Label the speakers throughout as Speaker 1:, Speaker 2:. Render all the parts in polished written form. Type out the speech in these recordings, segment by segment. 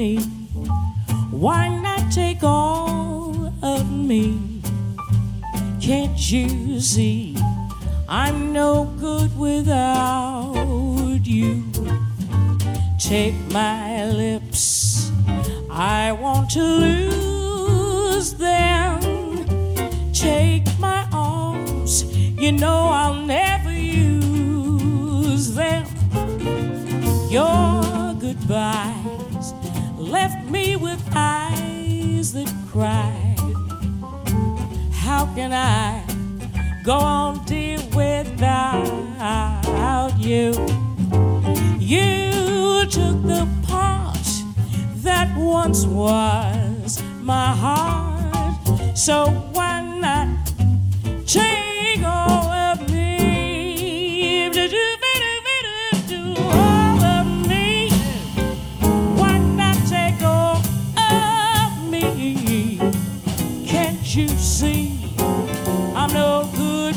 Speaker 1: me? Why not take all of me? Can't you see I'm no good without you? Take my lips, I want to lose them. Take my arms, you know I'll never use them. Your goodbyes left me with eyes that cried. How can I go on, dear, without you? You took the part that once was my heart, so why not take all of me? Do all of me. Why not take all of me? Can't you see I'm no good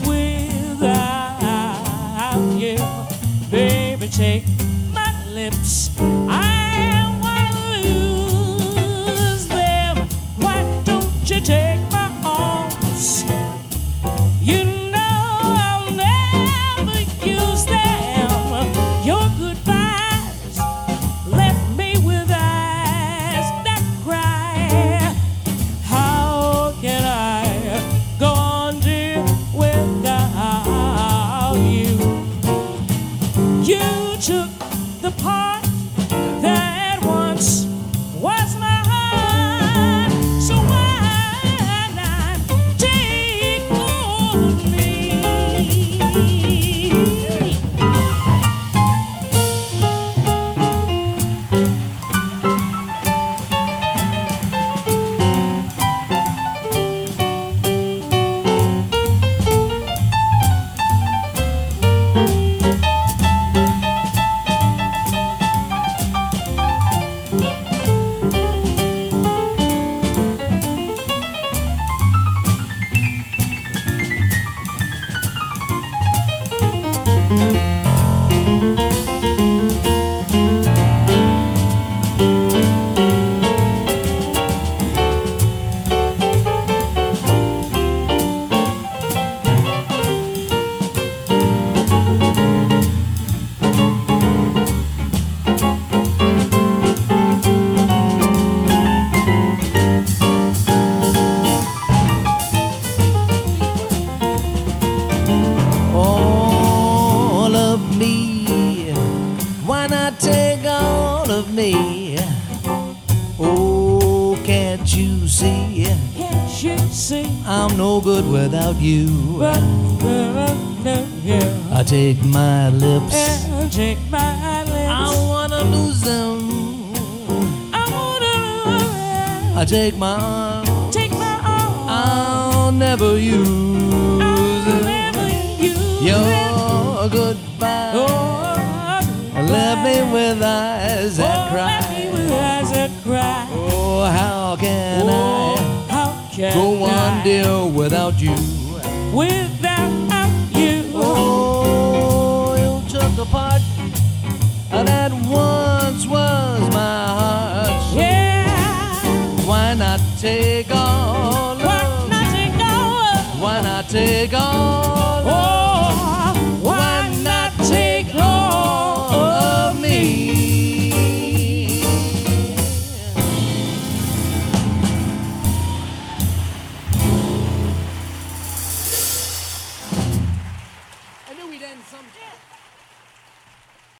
Speaker 1: without you? Baby, take my lips, I wanna lose them. Why don't you take my arms? You know I'll never use them. Your goodbyes left me with eyes that cry. How can I go on, dear, without you? You took the part that once was my heart, so why not take all of me? All of me, why not take all of me? Oh, can't you see? Can't you see? I'm no good without you. I take my lips, take my lips. I wanna lose them. I wanna lose them. I take my arms, I'll never use your goodbye. Left me with eyes that cry. Oh, how can I go on, dear, without you? Without you. Oh, you took the part that once was my heart. Yeah. Why not take all? Why not take all? Why not take all? Why not take all of me? I knew we'd end sometime.